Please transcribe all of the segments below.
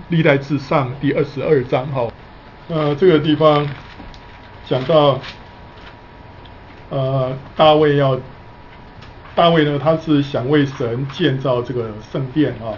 历代志上第22章哈。这个地方讲到大卫呢，他是想为神建造这个圣殿啊，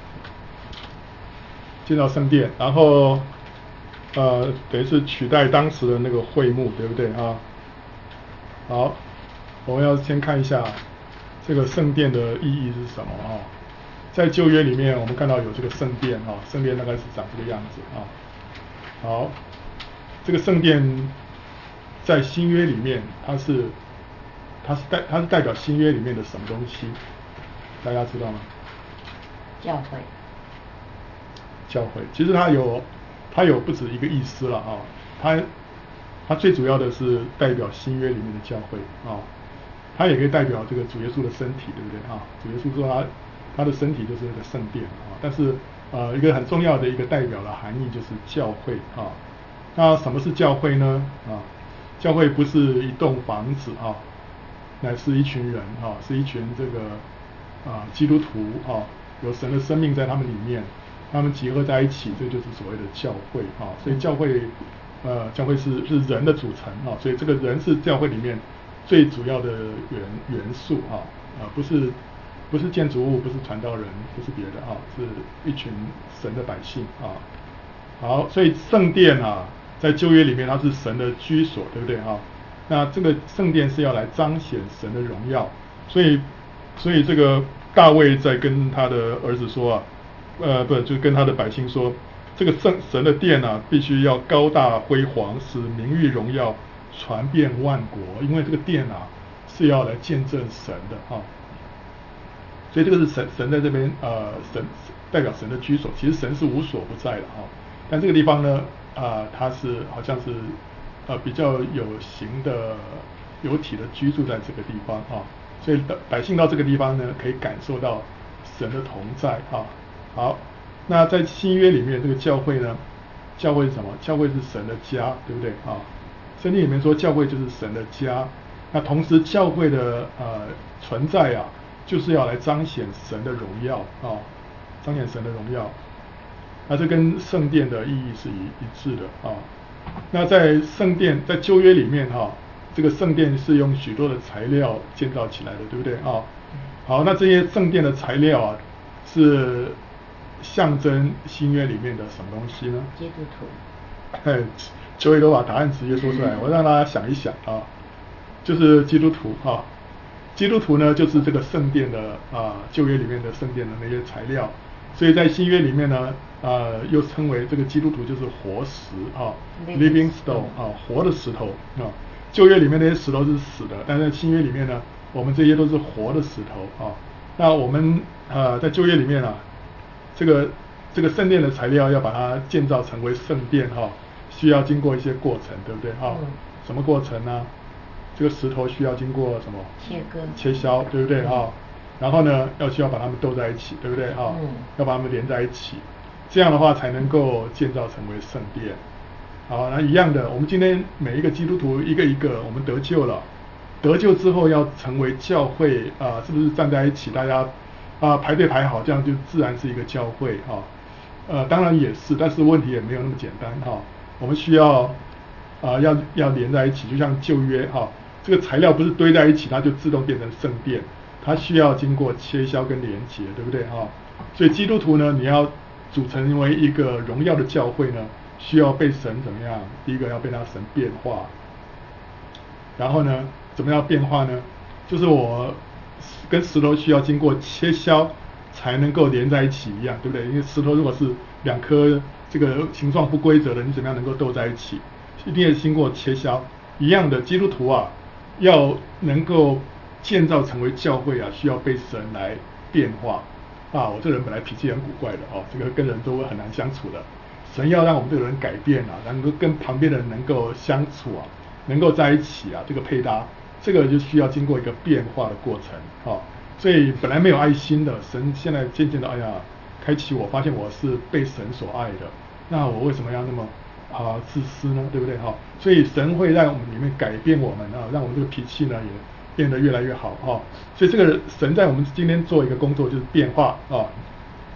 建造圣殿，然后等于是取代当时的那个会幕，对不对啊？好，我们要先看一下这个圣殿的意义是什么啊？在旧约里面，我们看到有这个圣殿啊，圣殿大概是长这个样子啊。好，这个圣殿在新约里面，它是代表新约里面的什么东西？大家知道吗？ 教会。 教会，其实它有不止一个意思了啊。它最主要的是代表新约里面的教会啊，它也可以代表这个主耶稣的身体，对不对啊？主耶稣说他的身体就是那个圣殿啊。但是一个很重要的一个代表的含义就是教会啊。那什么是教会呢？教会不是一栋房子啊，乃是一群人啊，是一群这个基督徒啊，有神的生命在他们里面，他们集合在一起，这就是所谓的教会啊。所以教会是人的组成啊，所以这个人是教会里面最主要的元素啊，不是建筑物，不是传道人，不是别的啊，是一群神的百姓啊。好，所以圣殿啊，在旧约里面它是神的居所，对不对啊？那这个圣殿是要来彰显神的荣耀，所以这个大卫在跟他的儿子说就跟他的百姓说，这个神的殿啊，必须要高大辉煌，使名誉荣耀传遍万国，因为这个殿啊是要来见证神的啊。所以这个是神在这边神代表神的居所，其实神是无所不在的啊。但这个地方呢它是好像是比较有形的有体的居住在这个地方啊，所以百姓到这个地方呢，可以感受到神的同在啊。好，那在新约里面，这个教会呢，教会是什么？教会是神的家，对不对啊？圣经里面说教会就是神的家，那同时教会的存在啊，就是要来彰显神的荣耀啊，彰显神的荣耀。那这跟圣殿的意义是一致的啊。那在圣殿，在旧约里面这个圣殿是用许多的材料建造起来的，对不对啊？好，那这些圣殿的材料啊，是象征新约里面的什么东西呢？ 基督徒。 九尾都把答案直接说出来，我让大家想一想啊，就是基督徒啊。基督徒呢，就是这个圣殿的旧约里面的圣殿的那些材料，所以在新约里面呢，又称为这个基督徒就是活石啊 ，living stone 啊，活的石头啊。旧约里面那些石头是死的，但是新约里面呢，我们这些都是活的石头啊。那我们在旧约里面这个圣殿的材料要把它建造成为圣殿需要经过一些过程，对不对什么过程呢？这个石头需要经过什么？切削，对不对然后呢，需要把它们斗在一起，对不对要把它们连在一起，这样的话才能够建造成为圣殿。好，那一样的，我们今天每一个基督徒一个一个，我们得救了，得救之后要成为教会是不是站在一起，大家排队排好，这样就自然是一个教会当然也是，但是问题也没有那么简单我们需要要连在一起，就像旧约这个材料不是堆在一起，它就自动变成圣殿，它需要经过切削跟连结，对不对所以基督徒呢，你要组成为一个荣耀的教会呢，需要被神怎么样？第一个要被他神变化，然后呢，怎么样变化呢？就是我跟石头需要经过切削才能够连在一起一样，对不对？因为石头如果是两颗这个形状不规则的，你怎么样能够斗在一起？一定要经过切削。一样的，基督徒要能够建造成为教会需要被神来变化我这个人本来脾气很古怪的这个跟人都很难相处的，神要让我们这个人改变能够跟旁边的人能够相处能够在一起这个配搭，这个就需要经过一个变化的过程所以本来没有爱心的，神现在渐渐的开启我，发现我是被神所爱的，那我为什么要那么自私呢？对不对所以神会在我们里面改变我们让我们这个脾气呢也变得越来越好所以这个神在我们今天做一个工作，就是变化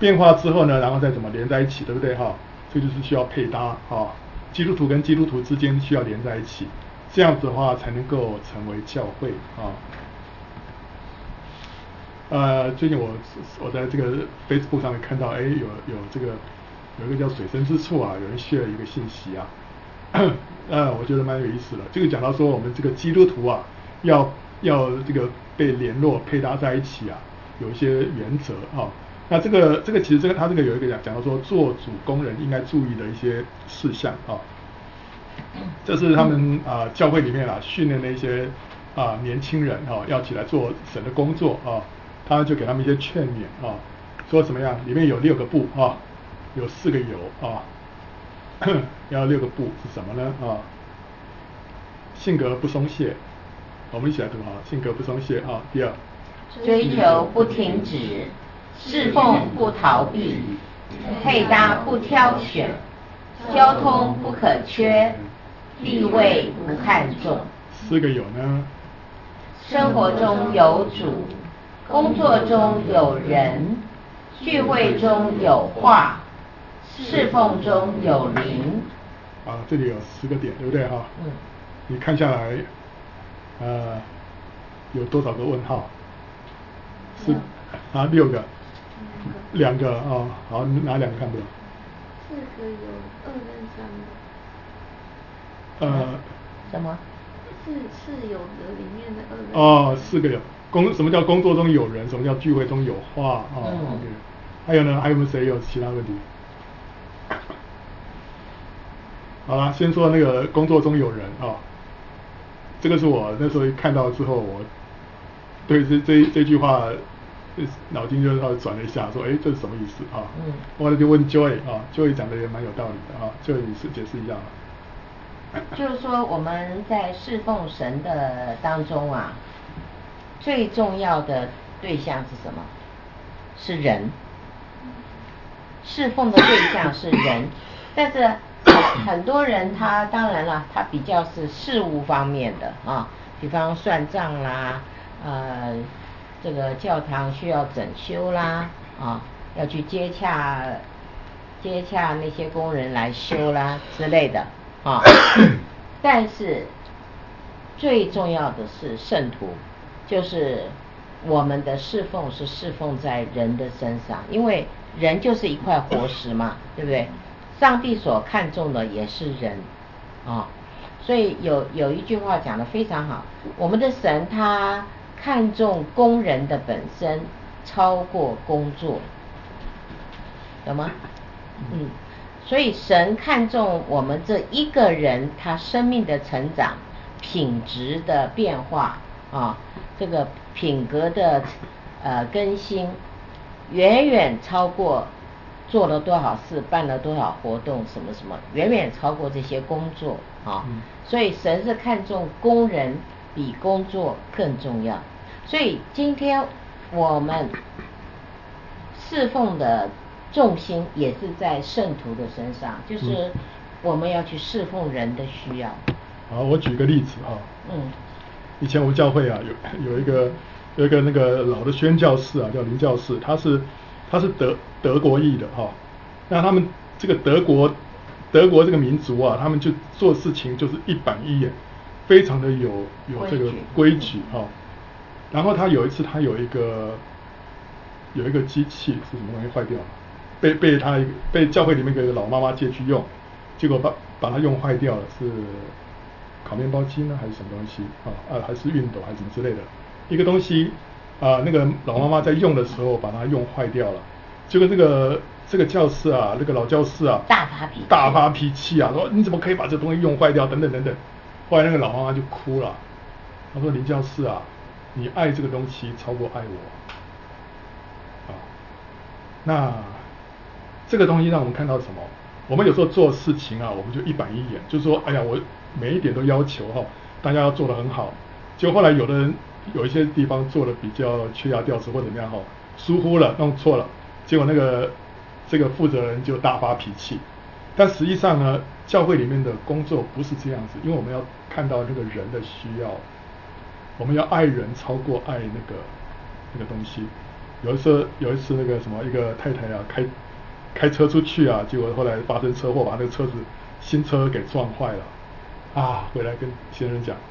变化之后呢，然后再怎么连在一起，对不对哈？这就是需要配搭啊，基督徒跟基督徒之间需要连在一起，这样子的话才能够成为教会啊。最近我在这个 Facebook 上面看到，有这个有一个叫水深之处啊，有人share一个信息啊，我觉得蛮有意思的。这个讲到说我们这个基督徒啊，要这个被联络配搭在一起啊，有一些原则啊。那这个其实他这个有一个讲到说做主工人应该注意的一些事项啊，这是他们教会里面训练的一些年轻人要起来做神的工作啊。他就给他们一些劝勉啊，说怎么样？里面有6个不啊，有4个有啊，要6个不是什么呢啊？性格不松懈，我们一起来读哈，性格不松懈啊。第2， 追求不停止，侍奉不逃避，配搭不挑选，交通不可缺，地位不看重。 4个有呢？ 生活中有主，工作中有人，聚会中有话，侍奉中有灵。 这里有10个点，对不对哈？你看下来，有多少个问号？是6个，2个啊。好，哪2个看不到 ？4个有2跟3的。 什么？ 是有的里面的2跟3。 4个有。什么叫工作中有人？什么叫聚会中有话啊？OK。还有呢？还有没有谁有其他问题？好了，先说那个工作中有人啊，这个是我那时候看到之后，我对这句话脑筋就稍微转了一下，说这是什么意思啊？后来就问 Joy 啊 ，Joy 讲的也蛮有道理的啊 ，Joy 你是解释一下吗？ 就是说我们在侍奉神的当中啊，最重要的对象是什么？是人。侍奉的对象是人，但是很多人他当然了，他比较是事务方面的啊，比方算账啦，这个教堂需要整修啦，要去接洽那些工人来修啦之类的啊。但是最重要的是圣徒，就是我们的侍奉是侍奉在人的身上，因为人就是一块活石嘛，对不对？上帝所看重的也是人啊，所以有一句话讲得非常好，我们的神他看重工人的本身超过工作，懂吗？所以神看重我们这一个人他生命的成长、品质的变化啊，这个品格的更新，远远超过做了多少事、办了多少活动什么什么，远远超过这些工作啊。所以神是看重工人比工作更重要。所以今天我们侍奉的重心也是在圣徒的身上，就是我们要去侍奉人的需要。 好，我举个例子啊。以前我们教会啊有一个那个老的宣教士啊，叫林教士，他是德国裔的哈。那他们这个德国这个民族啊，他们就做事情就是一板一眼，非常的有这个规矩哈。然后他有一次他有一个机器是什么东西坏掉了，被教会里面一个老妈妈借去用，结果把它用坏掉了，是烤面包机呢还是什么东西还是熨斗还是什么之类的一个东西那个老妈妈在用的时候把它用坏掉了，结果这个教士啊，那个老教士啊大发脾气啊，说你怎么可以把这东西用坏掉等等等等。后来那个老妈妈就哭了，她说林教士啊，你爱这个东西超过爱我那这个东西让我们看到什么？我们有时候做事情啊，我们就一板一眼，就是说哎呀我每一点都要求大家要做得很好，结果后来有的人有一些地方做的比较缺牙掉齿或怎么样疏忽了弄错了，结果这个负责人就大发脾气。但实际上呢，教会里面的工作不是这样子，因为我们要看到那个人的需要，我们要爱人超过爱那个东西。 有一次那个什么一个太太啊开车出去啊，结果后来发生车祸，把那个车子新车给撞坏了，啊，回来跟先生讲，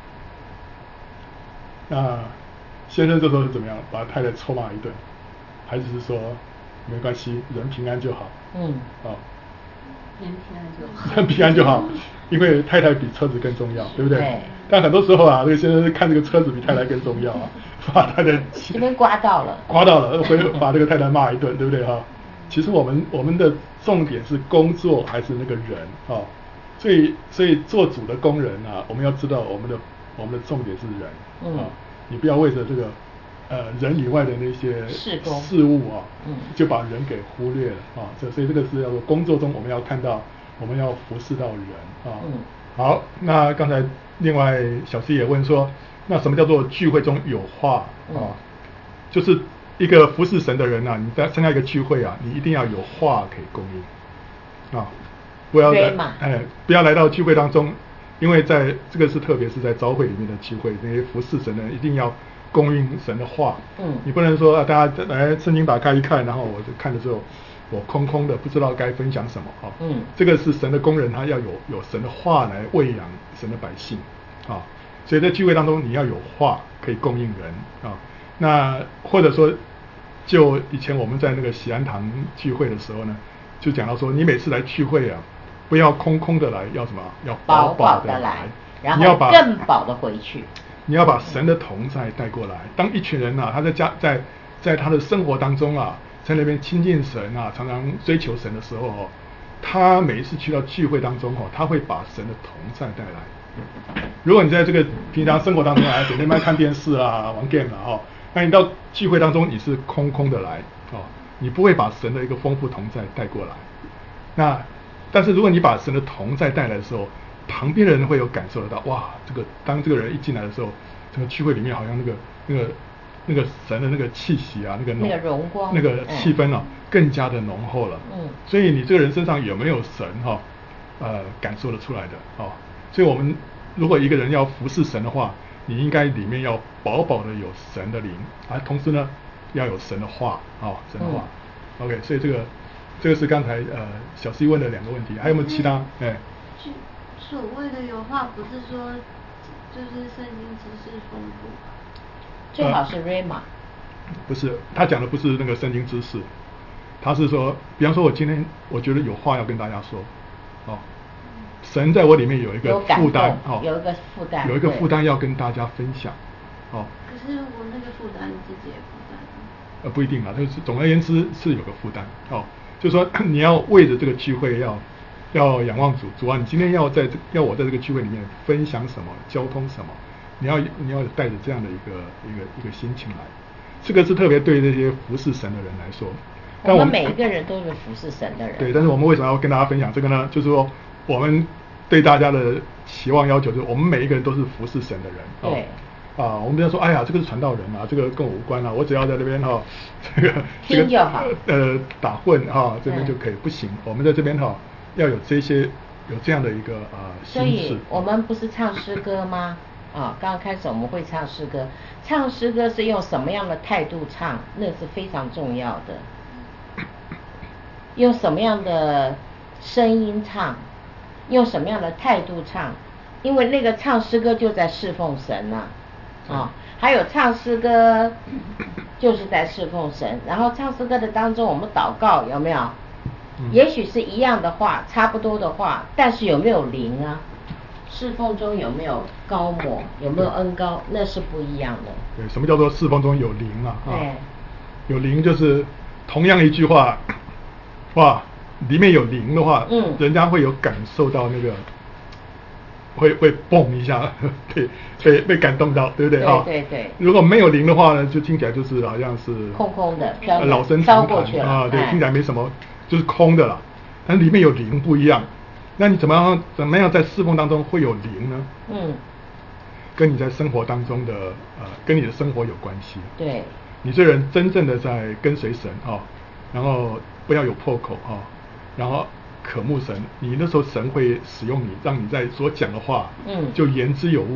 那先生这时候是怎么样？把太太臭骂一顿，还是说没关系，人平安就好。 人平安就好。 人平安就好，因为太太比车子更重要，对不对？ 对。 但很多时候啊，这个先生看这个车子比太太更重要啊，把太太这边刮到了， 把这个太太骂一顿，对不对哈？其实我们的重点是工作还是那个人啊？所以做主的工人啊，我们要知道我们的重点是人啊，你不要为着这个人以外的那些事物啊，就把人给忽略了啊。所以这个是要说工作中我们要看到，我们要服侍到人啊。好，那刚才另外小C也问说，那什么叫做聚会中有话啊？就是一个服侍神的人啊，你在参加一个聚会啊，你一定要有话可以供应啊，不要来到聚会当中，因为在这个是特别是在召会里面的聚会，那些服侍神的人一定要供应神的话。你不能说啊，大家来圣经打开一看，然后我就看的时候我空空的，不知道该分享什么啊。这个是神的工人，他要有神的话来喂养神的百姓啊。所以在聚会当中，你要有话可以供应人啊。那或者说，就以前我们在那个喜安堂聚会的时候呢，就讲到说，你每次来聚会啊，不要空空的来，要什么？要饱饱的来， 然后更饱的回去。 你要把神的同在带过来。当一群人啊，他在他的生活当中啊，在那边亲近神啊，常常追求神的时候哦，他每一次去到聚会当中哦，他会把神的同在带来。如果你在这个平常生活当中啊，整天在看电视啊、玩 game 啊，那你到聚会当中你是空空的来哦，你不会把神的一个丰富同在带过来。但是如果你把神的同在带来的时候，旁边的人会有感受得到，哇，当这个人一进来的时候，这个聚会里面好像那个神的那个气息啊，那个荣光， 那个气氛啊，更加的浓厚了。所以你这个人身上有没有神哈？感受得出来的哦。所以我们如果一个人要服侍神的话，你应该里面要饱饱的有神的灵啊，同时呢要有神的话啊，神的话。OK， 所以这个是刚才小 C 问的2个问题，还有没有其他？ 所谓的有话，不是说就是圣经知识丰富， 最好是 Rhema。 不是，他讲的不是那个圣经知识，他是说，比方说我今天我觉得有话要跟大家说，哦，神在我里面有一个负担，哦， 有一个负担要跟大家分享，哦。 可是我那个负担自己也负担。 不一定啦，就是总而言之是有个负担，哦，就是说你要为着这个聚会要仰望主啊！你今天要我在这个聚会里面分享什么，交通什么，你要带着这样的一个心情来。这个是特别对这些服侍神的人来说。 但我们每一个人都是服侍神的人。 对，但是我们为什么要跟大家分享这个呢？就是说我们对大家的期望要求，就是我们每一个人都是服侍神的人。 对。 我们不要说，哎呀，这个是传道人啊，这个跟我无关啊，我只要在那边这个听就好。 打混这边就可以，不行。我们在这边要有这样的一个心智。 所以我们不是唱诗歌吗？刚刚开始我们会唱诗歌，唱诗歌是用什么样的态度唱，那是非常重要的。用什么样的声音唱，用什么样的态度唱，因为那个唱诗歌就在侍奉神还有唱诗歌就是在侍奉神，然后唱诗歌的当中我们祷告有没有？也许是一样的话，差不多的话，但是有没有灵啊？侍奉中有没有高抹，有没有恩高，那是不一样的。 对，什么叫做侍奉中有灵啊？ 对， 有灵就是同样一句话，哇，里面有灵的话，人家会有感受到那个，会蹦一下，被感动到，对不对？ 对。 如果没有灵的话呢，就听起来就是好像是空空的， 老生常谈对，听起来没什么，就是空的啦。但里面有灵不一样。那你怎么样在侍奉当中会有灵呢？跟你在生活当中的跟你的生活有关系。 对， 你这人真正的在跟随神然后不要有破口然后渴慕神，你那时候神会使用你，让你在所讲的话就言之有物了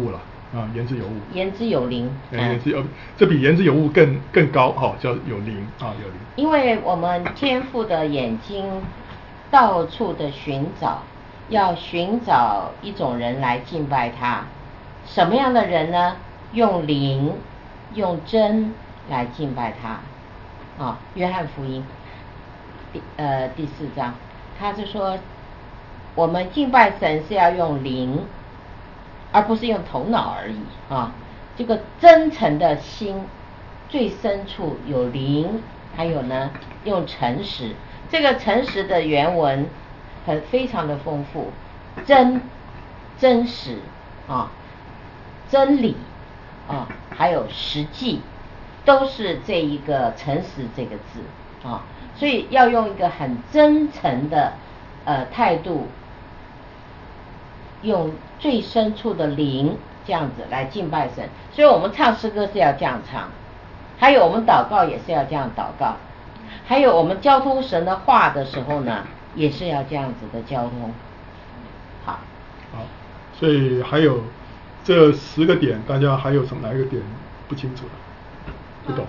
言之有物。 言之有灵。 言之有，这比言之有物更高叫有灵有灵。 因为我们天父的眼睛到处的寻找，要寻找一种人来敬拜他。什么样的人呢？用灵、用真来敬拜他。约翰福音第4章，他就说，我们敬拜神是要用灵，而不是用头脑而已这个真诚的心，最深处有灵，还有呢，用诚实。这个诚实的原文非常的丰富，真实真理还有实际，都是这一个诚实这个字所以要用一个很真诚的态度，用最深处的灵这样子来敬拜神。所以我们唱诗歌是要这样唱，还有我们祷告也是要这样祷告，还有我们交通神的话的时候呢，也是要这样子的交通。好， 所以还有这10个点，大家还有哪一个点不清楚的？不懂？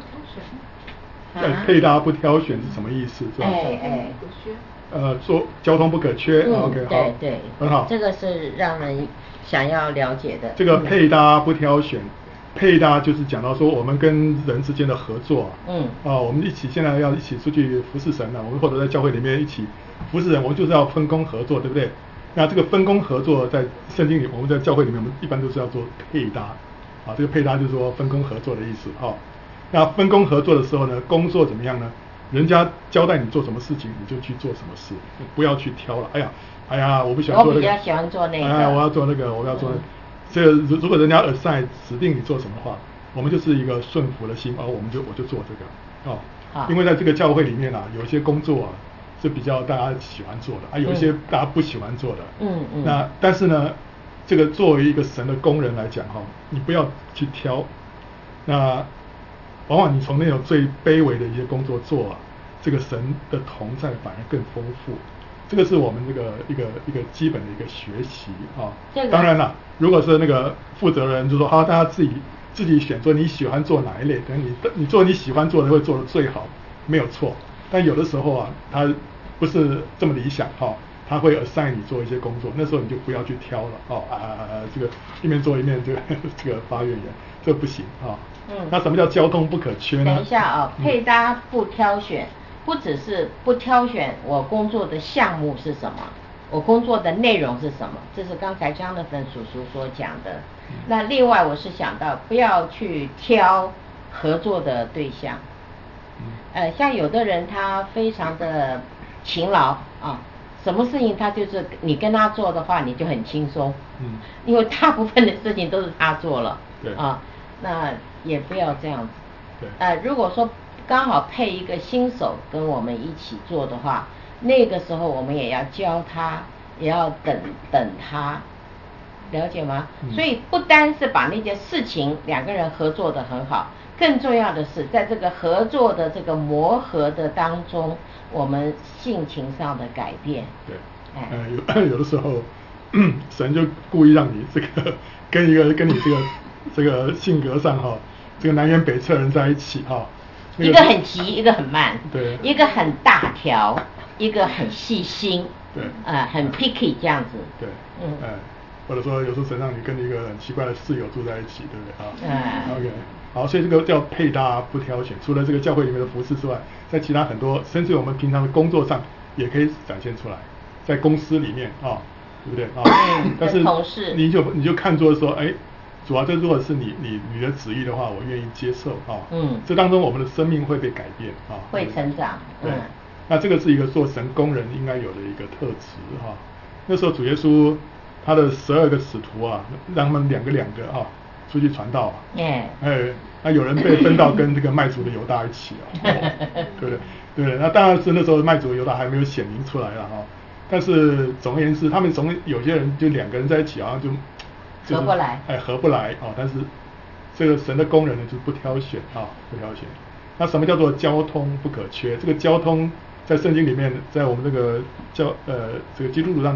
配搭不挑选是什么意思？是吧？做交通不可缺。OK， 好， 对， 很好。 这个是让人想要了解的。 这个配搭不挑选，配搭就是讲到说我们跟人之间的合作我们现在要一起出去服侍神我们或者在教会里面一起服侍人，我们就是要分工合作，对不对？那这个分工合作在圣经里，我们在教会里面，我们一般都是要做配搭这个配搭就是说分工合作的意思那分工合作的时候呢，工作怎么样呢？人家交代你做什么事情，你就去做什么事，不要去挑了。哎呀，我不喜欢做那个， 我比较喜欢做那个。 我要做那个，我要做那个。这个如果人家assign指定你做什么的话，我们就是一个顺服的心，我就做这个因为在这个教会里面有一些工作是比较大家喜欢做的有一些大家不喜欢做的。那但是呢，这个作为一个神的工人来讲你不要去挑。那往往你从那种最卑微的一些工作做这个神的同在反而更丰富。这个是我们这个一个基本的一个学习当然了，如果是那个负责人就说大家自己选择你喜欢做哪一类，等你做你喜欢做的会做得最好，没有错。但有的时候他不是这么理想他会assign你做一些工作，那时候你就不要去挑了这个一面做一面这个发怨言，这不行那什么叫交通不可缺呢？ 等一下配搭不挑选，不只是不挑选我工作的项目是什么，我工作的内容是什么，这是刚才张德芬叔叔所讲的。那另外我是想到不要去挑合作的对象。像有的人他非常的勤劳什么事情他就是你跟他做的话，你就很轻松。因为大部分的事情都是他做了。 对那也不要这样子。 对如果说刚好配一个新手跟我们一起做的话，那个时候我们也要教他，也要等他，了解吗？所以不单是把那件事情两个人合作的很好，更重要的是在这个合作的这个磨合的当中，我们性情上的改变。 对，有的时候神就故意让你这个跟你这个性格上这个南辕北辙人在一起一个很急，一个很慢， 对， 一个很大条，一个很细心， 对， 很 picky 这样子。 对，或者说有时候神让你跟一个很奇怪的室友住在一起，对不对OK， 好，所以这个叫配搭不挑选。除了这个教会里面的服事之外，在其他很多，甚至我们平常的工作上也可以展现出来，在公司里面对不对但是同事你就看作说，主要这如果是你的旨意的话，我愿意接受这当中我们的生命会被改变会成长。 对，那这个是一个做神工人应该有的一个特质那时候主耶稣他的12个使徒让他们两个出去传道那有人被分到跟这个卖主的犹大一起对不对？对，那当然是那时候卖主的犹大还没有显明出来了但是总而言之，他们有些人就两个人在一起合不来， 合不来但是这个神的工人呢，就不挑选不挑选。那什么叫做交通不可缺？这个交通在圣经里面，在我们这个这个基督徒当中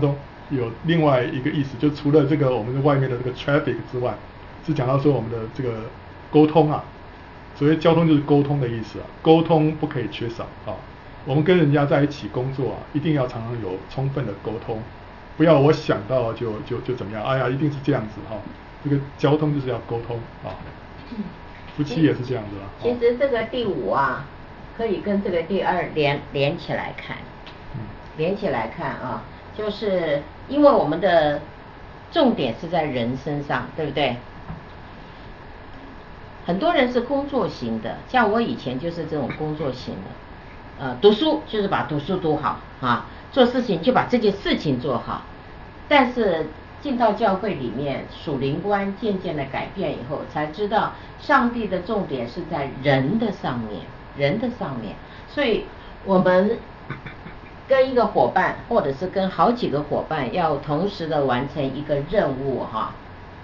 有另外一个意思，就除了这个我们的外面的这个 traffic 之外，是讲到说我们的这个沟通啊。所谓交通就是沟通的意思啊，沟通不可以缺少啊。我们跟人家在一起工作啊，一定要常常有充分的沟通，不要我想到就怎么样，哎呀，一定是这样子哈。这个交通就是要沟通啊。夫妻也是这样子啊。 其实这个第5啊，可以跟这个第2连起来看，连起来看啊，就是因为我们的重点是在人身上，对不对？很多人是工作型的，像我以前就是这种工作型的，读书就是把读书读好啊，做事情就把这件事情做好。但是进到教会里面，属灵观渐渐的改变以后，才知道上帝的重点是在人的上面，人的上面。所以我们跟一个伙伴，或者是跟好几个伙伴，要同时的完成一个任务哈。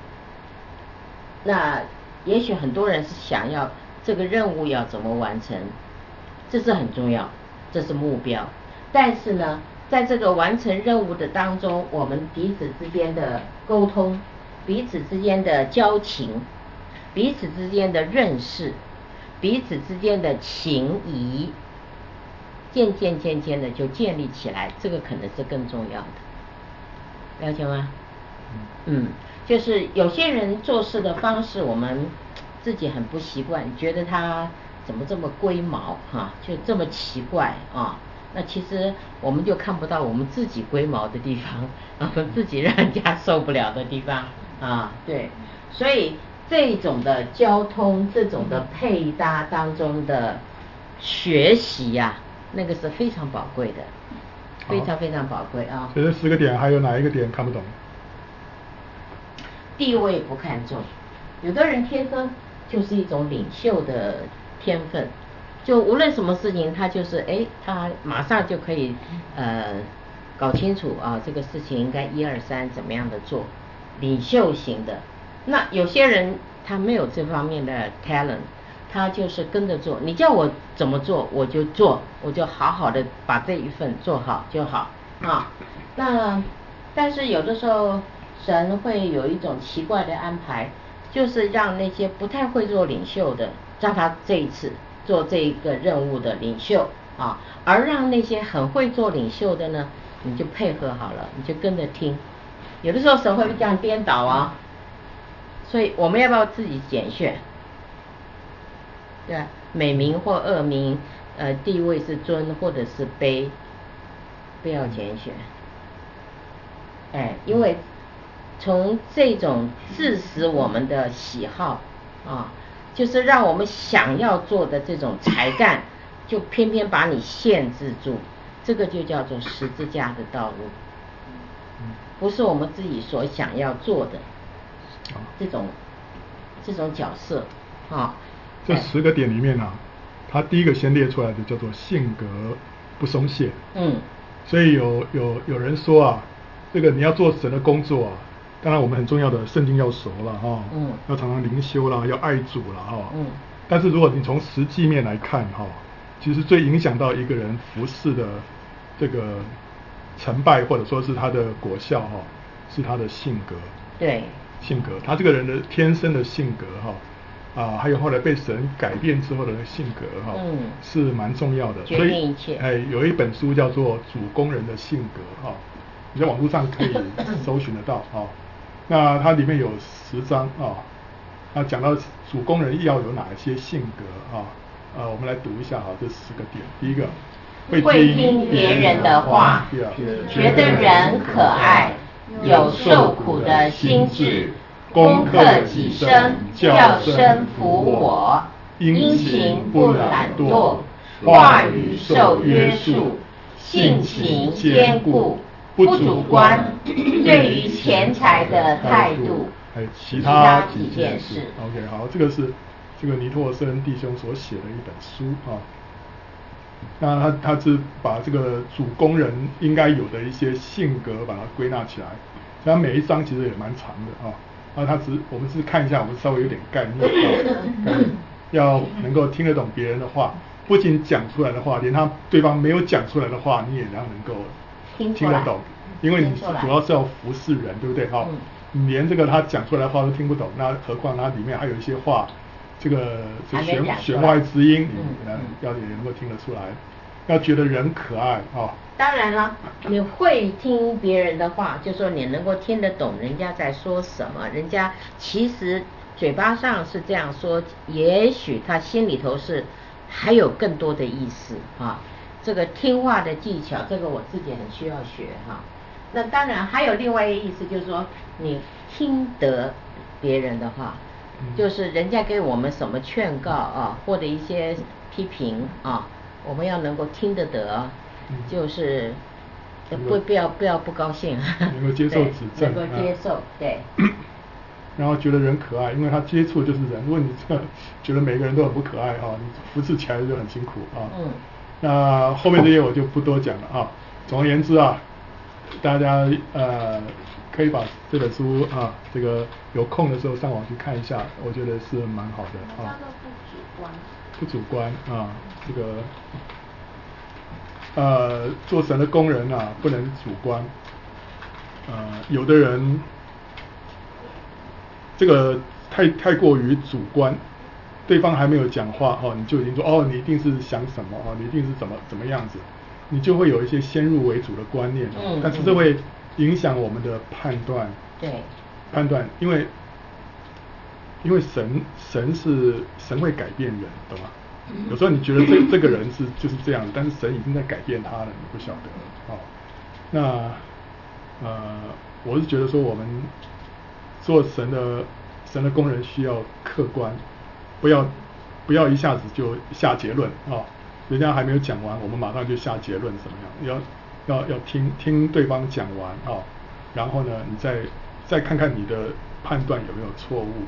那也许很多人是想要这个任务要怎么完成，这是很重要，这是目标。但是呢，在这个完成任务的当中，我们彼此之间的沟通，彼此之间的交情，彼此之间的认识，彼此之间的情谊，渐渐的就建立起来，这个可能是更重要的，了解吗？就是有些人做事的方式，我们自己很不习惯，觉得他怎么这么龟毛哈，就这么奇怪啊。那其实我们就看不到我们自己龟毛的地方，自己让人家受不了的地方啊。对，所以这种的交通，这种的配搭当中的学习呀，那个是非常宝贵的，非常非常宝贵啊。 所以这10个点还有哪一个点看不懂？ 地位不看重，有的人天生就是一种领袖的天分，就无论什么事情，他就是他马上就可以搞清楚啊，这个事情应该1、2、3怎么样的做，领袖型的。那有些人他没有这方面的 talent， 他就是跟着做，你叫我怎么做我就做，我就好好的把这一份做好就好啊。那但是有的时候神会有一种奇怪的安排，就是让那些不太会做领袖的，让他这一次做这一个任务的领袖啊，而让那些很会做领袖的呢，你就配合好了，你就跟着听。有的时候神会这样颠倒啊，所以我们要不要自己拣选？对啊，美名或恶名，地位是尊或者是卑，不要拣选。因为从这种致使我们的喜好啊，就是让我们想要做的这种才干，就偏偏把你限制住，这个就叫做十字架的道路，不是我们自己所想要做的这种角色啊。 这10个点里面啊，它第一个先列出来的叫做性格不松懈。所以有人说啊，这个你要做神的工作啊，当然我们很重要的圣经要熟了哈，要常常灵修啦，要爱主啦哈，但是如果你从实际面来看哈，其实最影响到一个人服事的这个成败或者说是他的果效哈，是他的性格。 对， 性格，他这个人的天生的性格哈，还有后来被神改变之后的性格哈，是蛮重要的。 决定一切。 有一本书叫做《主工人的性格》哈，你在网络上可以搜寻得到哈。那它里面有10章啊，那讲到主工人要有哪些性格啊？我们来读一下哈，这10个点。第一个， 会听别人的话，觉得人可爱，有受苦的心志，攻克己身，叫身服我，殷勤不懒惰，话语受约束，性情坚固，不主观，对于钱财的态度， 还有其他几件事。OK， 好，这个是这个尼托生弟兄所写的一本书啊。那他是把这个主工人应该有的一些性格把它归纳起来，所以他每一章其实也蛮长的啊。那我们是看一下，我们稍微有点概念啊，要能够听得懂别人的话，不仅讲出来的话，连对方没有讲出来的话，你也要能够听得懂， 因为你听出来主要是要服侍人，对不对？哈、你连这个他讲出来的话都听不懂，那何况他里面还有一些话，这个还没讲出来弦外之音，你嗯要也能够听得出来，要觉得人可爱啊。 当然了，你会听别人的话，就说你能够听得懂人家在说什么，人家其实嘴巴上是这样说，也许他心里头是还有更多的意思啊。这个听话的技巧，这个我自己很需要学哈。那当然还有另外一个意思，就是说你听得别人的话，就是人家给我们什么劝告啊，或者一些批评啊，我们要能够听得得。就是不要不高兴， 能够接受指正， 能够接受，对。 然后觉得人可爱，因为他接触就是人。如果你觉得每个人都很不可爱哈，你服侍起来就很辛苦啊。那后面这些我就不多讲了啊。总而言之啊，大家可以把这本书啊，这个有空的时候上网去看一下，我觉得是蛮好的啊。不主观啊，这个。做神的工人啊，不能主观。有的人这个太过于主观，对方还没有讲话哦，你就已经说哦，你一定是想什么哦，你一定是怎么样子，你就会有一些先入为主的观念。但是这会影响我们的判断。 对。 判断，因为神会改变人，懂吗？有时候你觉得这个人就是这样，但是神已经在改变他了，你不晓得哦。那我是觉得说我们做神的工人需要客观，不要一下子就下结论啊。人家还没有讲完，我们马上就下结论怎么样？要听对方讲完啊，然后呢，你再看看你的判断有没有错误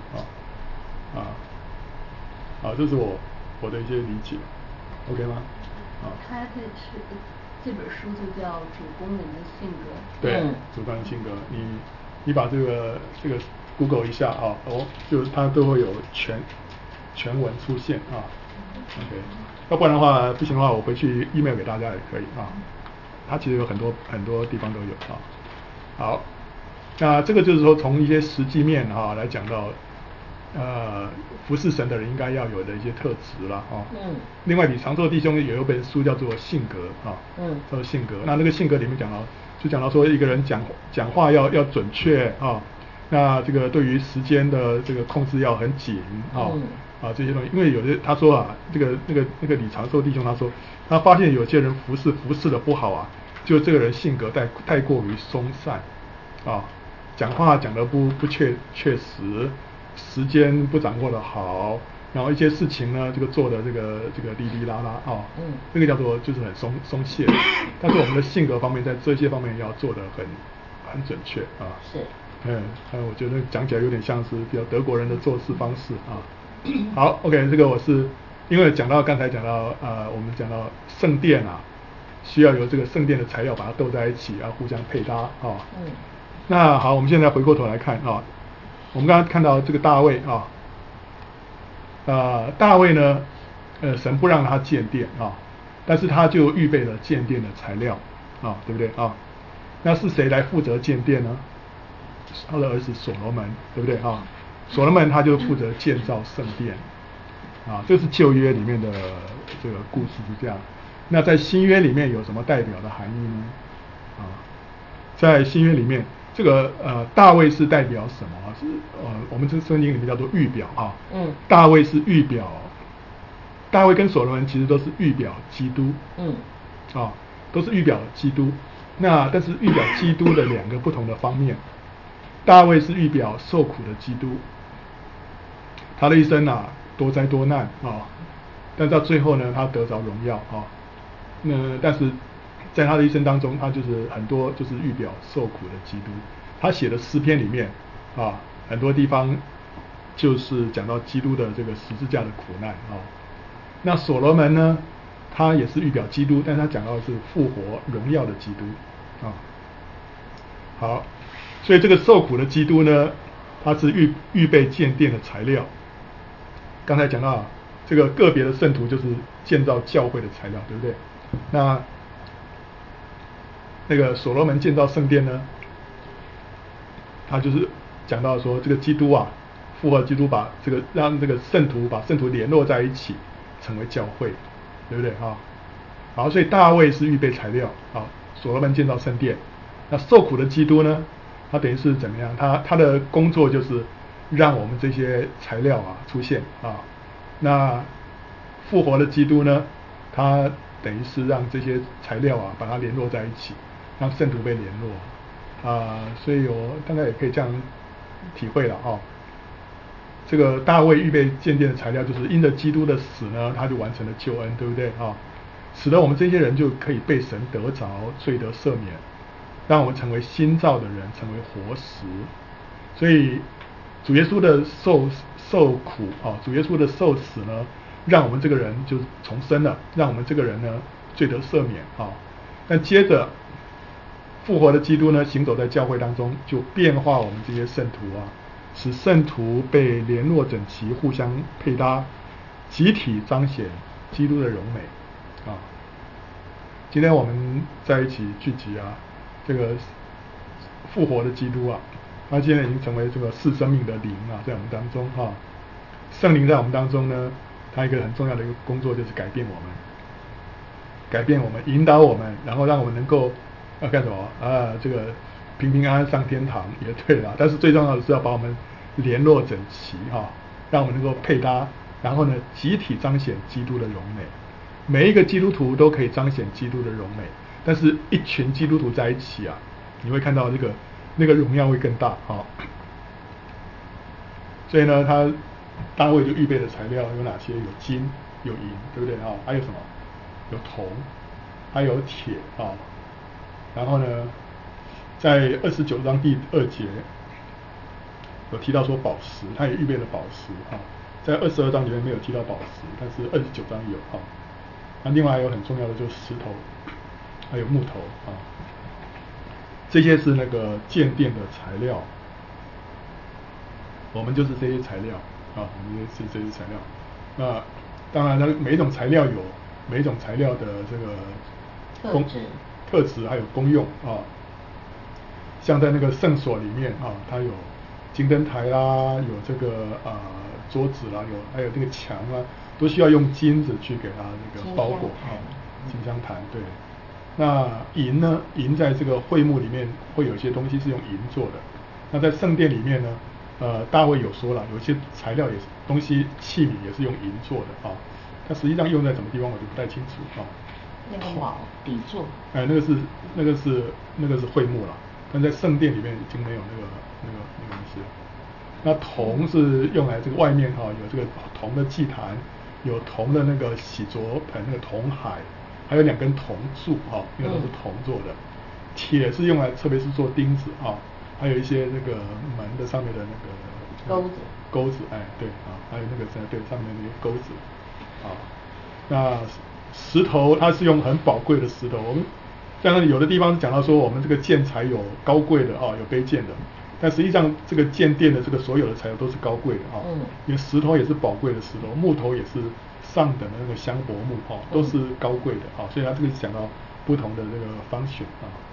这是我的一些理解 ，OK 吗？ 他这本书就叫《主工人的性格》。 对，主工人性格，你把这个 Google 一下啊，就是它都会有全文出现啊。OK， 要不然的话不行的话，我回去 email 给大家也可以啊。它其实有很多地方都有啊。好，那这个就是说从一些实际面来讲到。服侍神的人应该要有的一些特质啦另外，李长寿弟兄有一本书叫做《性格》叫做《性格》。那个性格里面讲到说一个人讲话要准确那这个对于时间的这个控制要很紧这些东西。因为有的他说那个李长寿弟兄他说，他发现有些人服侍的不好就这个人性格太过于松散讲话讲得不确实。时间不掌握的好，然后一些事情呢，这个做的这个哩哩啦啦那个叫做就是很松懈。但是我们的性格方面，在这些方面要做得很准确是。 我觉得讲起来有点像是比较德国人的做事方式好 ，OK， 这个我是因为刚才讲到我们讲到圣殿需要有这个圣殿的材料把它斗在一起互相配搭那好，我们现在回过头来看我们刚刚看到这个大卫大卫呢，神不让他建殿但是他就预备了建殿的材料对不对那是谁来负责建殿呢？他的儿子所罗门，对不对所罗门他就负责建造圣殿这是旧约里面的这个故事是这样。那在新约里面有什么代表的含义呢？在新约里面。这个大卫是代表什么？是我们这个圣经里面叫做预表大卫是预表，大卫跟所罗门其实都是预表基督都是预表基督。那但是预表基督的两个不同的方面，大卫是预表受苦的基督，他的一生多灾多难但到最后呢，他得着荣耀但是。在他的一生当中，他就是很多就是预表受苦的基督。他写的诗篇里面很多地方就是讲到基督的这个十字架的苦难那所罗门呢，他也是预表基督，但是他讲到的是复活荣耀的基督好，所以这个受苦的基督呢，他是预备建殿的材料。刚才讲到这个个别的圣徒就是建造教会的材料，对不对？那那个所罗门建造圣殿呢，他就是讲到说，这个基督啊，复活基督把这个让这个圣徒联络在一起，成为教会，对不对啊？好，所以大卫是预备材料啊，所罗门建造圣殿。那受苦的基督呢，他等于是怎么样？他的工作就是让我们这些材料啊出现啊。那复活的基督呢，他等于是让这些材料啊把它联络在一起，让圣徒被联络。所以我大概也可以这样体会了哦。这个大卫预备建殿的材料，就是因着基督的死呢，他就完成了救恩，对不对啊？使得我们这些人就可以被神得着，罪得赦免，让我们成为新造的人，成为活石。所以主耶稣的受苦啊，主耶稣的受死呢，让我们这个人就重生了，让我们这个人呢罪得赦免啊。但接着复活的基督呢，行走在教会当中，就变化我们这些圣徒啊，使圣徒被联络整齐，互相配搭，集体彰显基督的荣美啊。今天我们在一起聚集啊，这个复活的基督啊，他现在已经成为这个是生命的灵啊，在我们当中啊，圣灵在我们当中呢，他一个很重要的一个工作就是改变我们，引导我们，然后让我们能够干什么这个平平安安上天堂也对了，但是最重要的是要把我们联络整齐让我们能够配搭，然后呢集体彰显基督的荣美。每一个基督徒都可以彰显基督的荣美，但是一群基督徒在一起啊，你会看到那个荣耀会更大所以呢，大卫就预备的材料有哪些？有金，有银，对不对还有什么？有铜，还有铁然后呢，在29章第2节有提到说宝石，他也预备了宝石在22章里面没有提到宝石，但是29章有那另外还有很重要的就是石头，还有木头这些是那个建殿的材料，我们就是这些材料我们是这些材料。那当然呢，每一种材料有每一种材料的这个特质还有功用像在那个圣所里面它有金灯台啦，有这个桌子啦，还有这个墙都需要用金子去给它那个包裹金香坛对。那银呢？银在这个会幕里面会有一些东西是用银做的。那在圣殿里面呢，大卫有说了，有一些材料也是东西器皿也是用银做的它实际上用在什么地方我就不太清楚那个卯底座， 那个是会幕了，但在圣殿里面已经没有那个东西了。那铜是用来这个外面有这个铜的祭坛，有铜的那个洗濯盆，那个铜海，还有2根铜柱那个都是铜做的。铁是用来特别是做钉子还有一些那个门的上面的那个钩子对还有那个对上面那个钩子那石头它是用很宝贵的石头，我们在那里有的地方讲到说我们这个建材有高贵的有卑贱的，但实际上这个建殿的这个所有的材料都是高贵的因为石头也是宝贵的石头，木头也是上等的那个香柏木都是高贵的所以它这个讲到不同的这个方选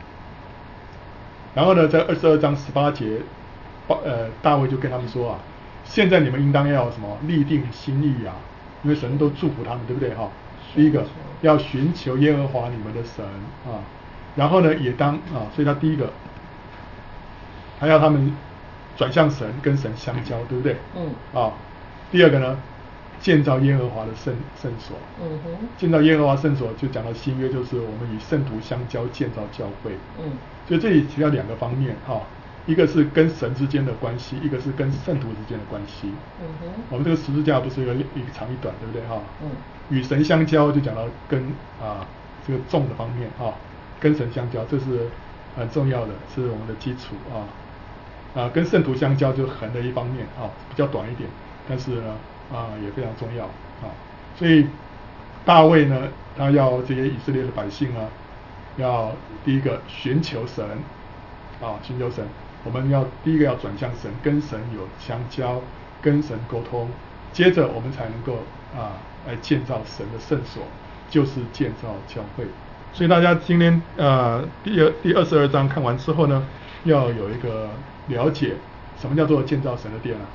然后呢，在22章18节，大卫就跟他们说现在你们应当要什么？立定心意因为神都祝福他们，对不对第一个要寻求耶和华你们的神然后呢也当所以他第一个还要他们转向神，跟神相交，对不对第二个呢，建造耶和华的圣所建造耶和华圣所就讲到新约，就是我们与圣徒相交，建造教会所以这里提到2个方面一个是跟神之间的关系，一个是跟圣徒之间的关系我们这个十字架不是有一长一短，对不对与神相交就讲到跟这个重的方面跟神相交，这是很重要的，是我们的基础跟圣徒相交就横的一方面比较短一点，但是呢也非常重要所以大卫呢，他要这些以色列的百姓要第一个寻求神寻求神，我们要第一个要转向神，跟神有相交，跟神沟通，接着我们才能够来建造神的圣所，就是建造教会。 所以大家今天第22章看完之后呢，要有一个了解，什么叫做建造神的殿啊？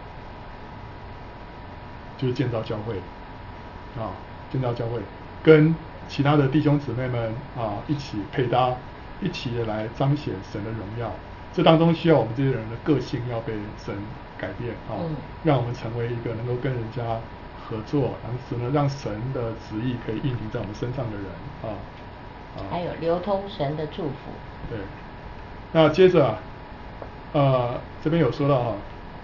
就是建造教会建造教会，跟其他的弟兄姊妹们一起配搭，一起来彰显神的荣耀。这当中需要我们这些人的个性要被神改变让我们成为一个能够跟人家合作，然后呢让神的旨意可以运行在我们身上的人还有流通神的祝福。 对，那接着这边有说到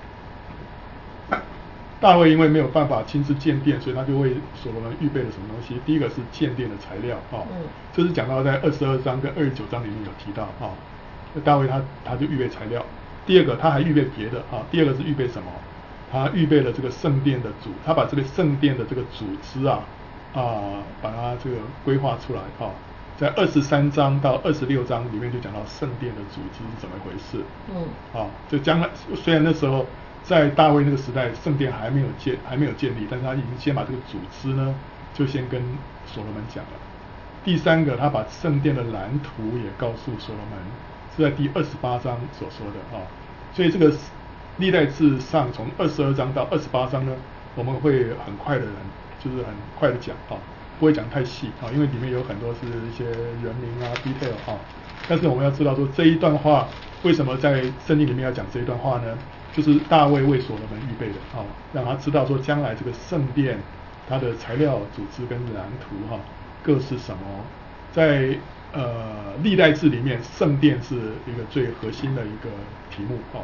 大卫因为没有办法亲自建殿，所以他就为所罗门预备了什么东西？第一个是建殿的材料这是讲到在22章跟29章里面有提到大卫他就预备材料。第二个他还预备别的第二个是预备什么？他预备了这个圣殿的他把这个圣殿的这个组织把它这个规划出来在23章到26章里面就讲到圣殿的组织是怎么一回事就将来虽然那时候在大卫那个时代圣殿还没有建立，但是他已经先把这个组织呢就先跟所罗门讲了。第三个他把圣殿的蓝图也告诉所罗门，是在第28章所说的所以这个历代志上从22章到28章呢，我们会很快的讲不会讲太细因为里面有很多是一些人名detail但是我们要知道说这一段话为什么在圣经里面要讲这一段话呢？就是大卫为所罗门预备的让他知道说将来这个圣殿它的材料组织跟蓝图各是什么。在历代志里面圣殿是一个最核心的一个题目好，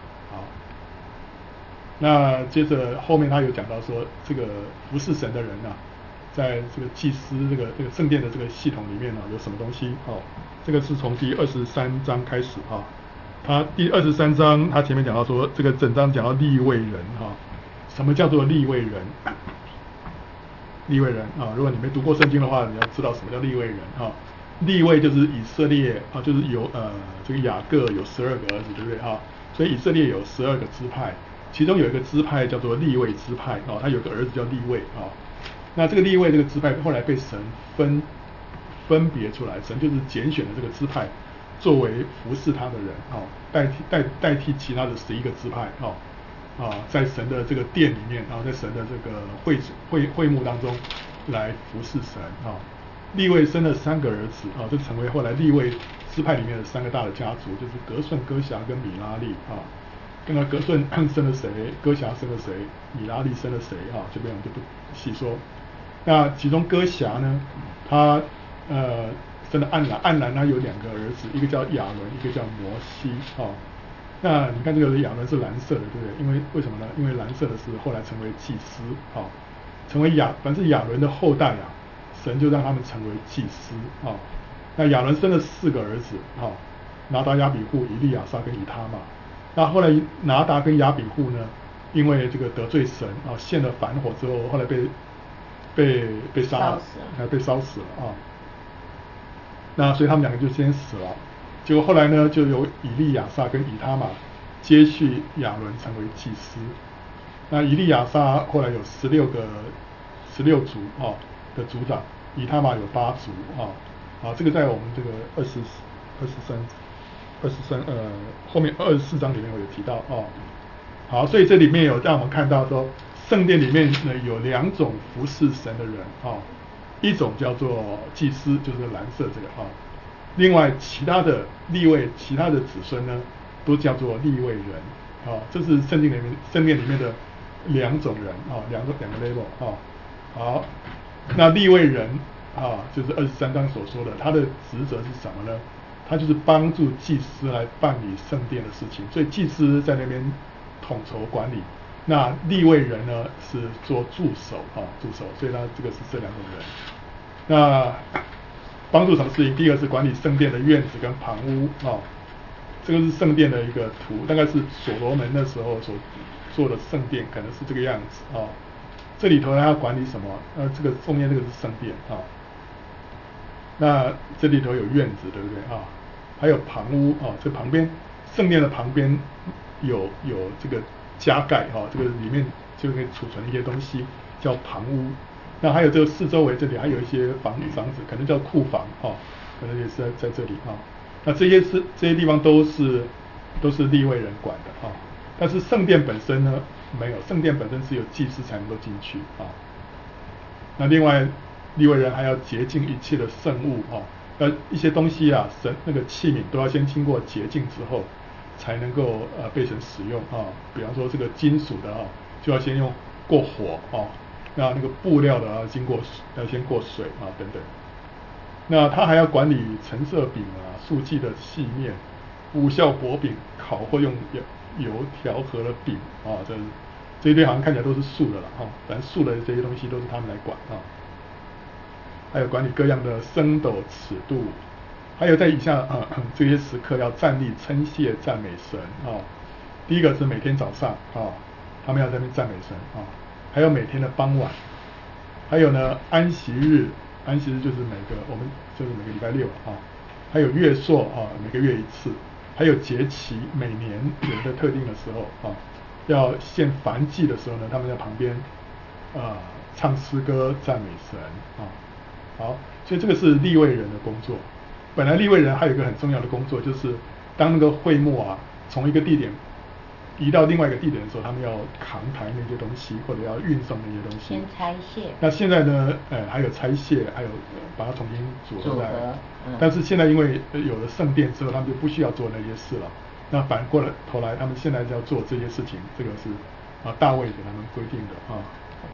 那接着后面他有讲到说这个服侍神的人在这个祭司这个圣殿的这个系统里面有什么东西这个是从第23章开始他第23章他前面讲到说这个整章讲到利未人什么叫做利未人？利未人如果你没读过圣经的话，你要知道什么叫利未人利未就是以色列就是有这个雅各有12个儿子，对不对所以以色列有12个支派，其中有一个支派叫做利未支派他有个儿子叫利未那这个利未这个支派后来被神分别出来，神就是拣选了这个支派作为服侍他的人代替其他的11个支派在神的这个殿里面在神的这个会幕当中来服侍神利未生了3个儿子就成为后来利未支派里面的3个大的家族，就是革顺、哥辖跟米拉利跟他革顺生了谁，哥辖生了谁，米拉利生了谁这边我们就不细说。那其中哥辖呢，他生了暗兰他有2个儿子，一个叫亚伦，一个叫摩西那你看这个亚伦是蓝色的，对不对？因为为什么呢？因为蓝色的是后来成为祭司成为凡是亚伦的后代神就让他们成为祭司那亚伦生了4个儿子拿达、亚比户、以利亚撒跟以他玛。那后来拿达跟亚比户呢，因为这个得罪神献了反火之后，后来被杀了，被烧死了那所以他们2个就先死了。结果后来呢，就由以利亚撒跟以他玛接续亚伦成为祭司。那以利亚撒后来有16族的族长，以他玛有8族这个在我们这个23后面24章里面我有提到好，所以这里面有让我们看到说圣殿里面呢有2种服侍神的人一种叫做祭司，就是蓝色这个另外其他的利未其他的子孙呢都叫做利未人这是圣殿里面的2种人两个 level 好，那利未人就是23章所说的，他的职责是什么呢？他就是帮助祭司来办理圣殿的事情，所以祭司在那边统筹管理，那利未人呢是做助手所以他这个是这2种人。那帮助什么事情？第一个是管理圣殿的院子跟旁屋这个是圣殿的一个图，大概是所罗门那时候所做的圣殿，可能是这个样子这里头呢要管理什么？这个中间这个是圣殿那这里头有院子，对不对还有旁屋这旁边圣殿的旁边有这个加盖这个里面就可以储存一些东西，叫旁屋。 那还有这个四周围这里还有一些房子，可能叫库房可能也是在这里那这些地方都是利未人管的但是圣殿本身呢没有，圣殿本身是有祭司才能够进去那另外利未人还要洁净一切的圣物一些东西神那个器皿都要先经过洁净之后才能够被神使用比方说这个金属的就要先用过火那个布料的要先过水等等。那他还要管理陈设饼素祭的器面、无酵薄饼、烤或用油调和的饼这一堆好像看起来都是素的了反正素的这些东西都是他们来管还有管理各样的升斗尺度，还有在以下这些时刻要站立称谢赞美神第一个是每天早上他们要在那边赞美神还有每天的傍晚，还有呢安息日就是每个礼拜六还有月朔每个月一次，还有节期每年有的特定的时候要献燔祭的时候呢，他们在旁边唱诗歌赞美神好，所以这个是利未人的工作。本来利未人还有一个很重要的工作，就是当那个会幕从一个地点移到另外一个地点的时候，他们要扛抬那些东西，或者要运送那些东西。 先拆卸。 那现在呢，还有拆卸，还有把它重新组合在。但是现在因为有了圣殿之后，他们就不需要做那些事了。那反过头来，他们现在要做这些事情，这个是大卫给他们规定的